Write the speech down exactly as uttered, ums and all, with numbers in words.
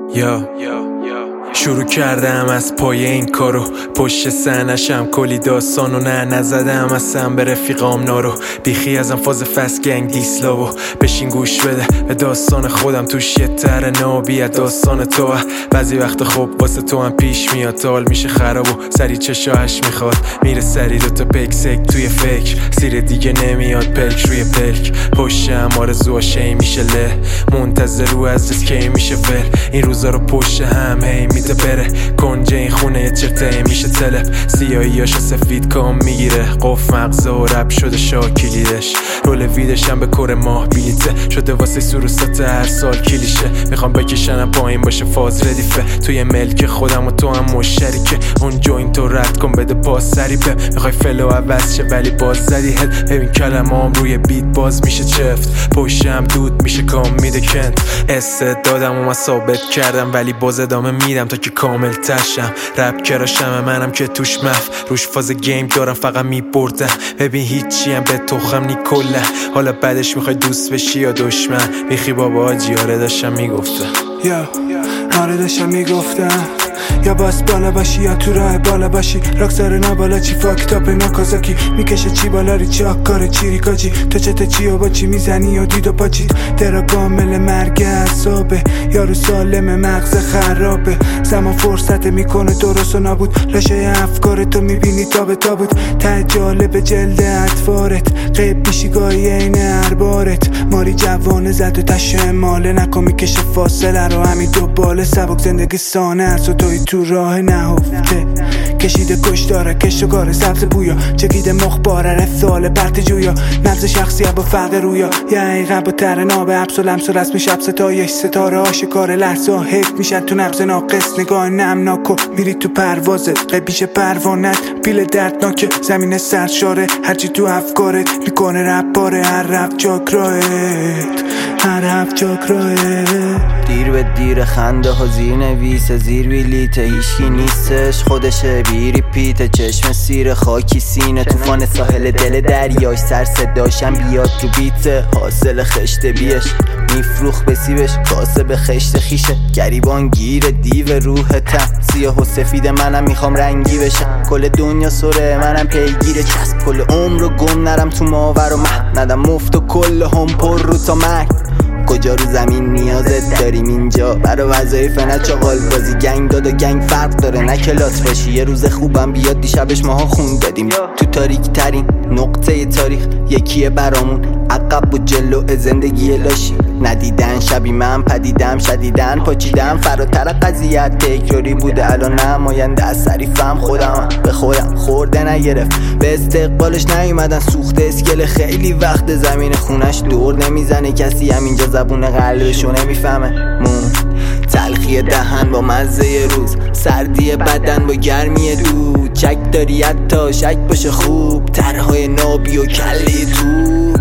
یا شروع کردم از پای این کارو، پشت سنشم کلی داستانو نه نزدم اصلا به رفیقام نارو. بیخی ازم فاز فست گنگ دیسلاو بشین گوش بده به داستان خودم، توش یه تر نابی داستان تو. بعضی وقت خوب واسه تو هم پیش میاد، تال میشه خراب و سری چشاش میخواد میره سری دوتا پک سک توی فکر، سیر دیگه نمیاد پلک روی پلک. پشتم آرزو شی میشه له، منتظر رو از جس کی میشه ول. این روزا رو پشت هم هی میده بره کنجه این خونه یه چرته میشه تلپ. سیاهیاشو سفید کام میگیره، قف مغزه و رب شده شاکلیدش. رول ویدشم به کور ماه بیلیته شده واسه سروسات هر سال کلیشه. میخوام بکشنم پایین باشه فاز ردیفه، توی ملک خودم و تو هم مشترکه. اون جوین تو رد کن بده پاس سریبه، میخوای فلو عوض شه ولی باز زدی هد. ببین کلمام روی بیت باز میشه چفت، پشتم دود میشه کام میده کند. استعدادم و من ثابت کردم ولی باز ادامه میدم تا که کامل تشم. رپ کراشم منم که توش مف روش فاز گیم دارم فقط میبردم. ببین هیچی هم به تخم نی کله، حالا بعدش میخوای دوست بشی یا دشمن. بیخی بابا آجی آره داشتم میگفتم یا آره داشتم میگفتم یا باس بالا باشی یا تو راه بالا باشی. راکسار نبالا چی فاکتاپ ناکازاکی میکشه چی بالاری چی آکار چی ریکاجی. تو چته چی و با چی میزنی و دید و پاچی. درا کامل مرگ اعصابه، یارو سالم مغز خرابه. زمان فرصت میکنه درست و نابود، لاشه افکار تو میبینی تابه تابود. ته جالب جلد اطوارت قیب بیشی گاهی این اربارت. ماری جوانه زد و تشه ماله نکن میکشه فاصله رو همین دو باله. سبک زندگی سانه ارز و توی تو راه نهفته کشیده کش داره کش و کار سبز بویا. چکیده مخباره رفتال پرت جویا، نبض شخصی با فرق رویا. یه عقب و تر نابه حبس و لمس و رسم شب ستایش ستاره آشکار لحظه ها حیف میشن تو نبض ناقص. نگاه نمناکو میری تو پروازت قبیش پروانت پیل دردناکه. زمین سرشاره هرچی تو افکارت میکنه رپ باره. هر رپ چاکراهت هر رپ چاکراهت. دیر به دیر خنده ها زیر نویسه زیر ویلیته هیچکی نیستش خودشه بیری پیته. چشم سیر خاکی سینه توفان ساحل دل دریاش. سر صداشم بیاد تو بیته حاصل خشت بیش میفروخ به سیبش کاسه به خشت خیشه. گریبان گیر دیو روح تن سیاه و سفید منم میخوام رنگی بشم. کل دنیا سره منم پیگیر چسب، کل عمر رو گم نرم تو ماور و مه ندم مفت و کل هم پر رو تا مرگ. کجا رو زمین نیازت داریم اینجا برای وظایف نه چاقال بازی. گنگ داد و گنگ فرق داره نه کلات باشی. یه روز خوبم بیاد دیشبش ماها خون دادیم تو تاریک ترین نقطه تاریخ. یکیه برامون عقب و جلو زندگی لاشی. ندیدن شبی من پدیدم شدیدن پاچیدم فراتر قضیت تکراری بوده الان نماینده از صریفم. خودم به خودم خورده نگرفت به استقبالش نیومدن سوخته اسکل. خیلی وقت زمین خونش دور نمیزنه کسی همینجا زبون قلبشو نمیفهمه. مون تلخی دهن با مزه روز، سردی بدن با گرمی دود. چک داری حتی شک باشه خوب، طرحهای نابی و کلی تو